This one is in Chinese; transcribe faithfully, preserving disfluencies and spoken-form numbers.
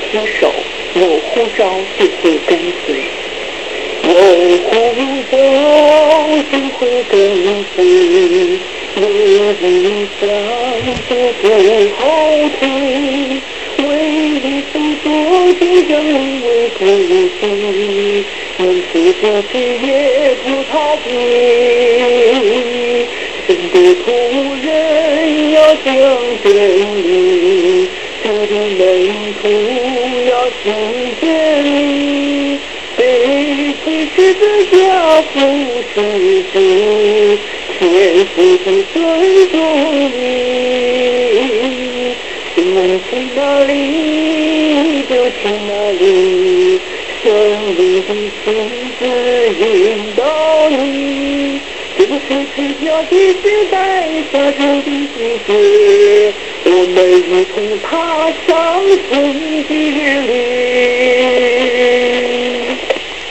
厮守，有呼召就会跟随，有呼召就会跟随，有理想就不后退，为理想做就将为归随，能自不屈也不逃避，真的仆人要讲真理，这的门徒要行真理，被推十字架服侍主，天父的尊重你，新闻去哪里就去哪里，胜利的亲自引导你，这是吃掉的时代下成的季节，我们如同踏上圣地里。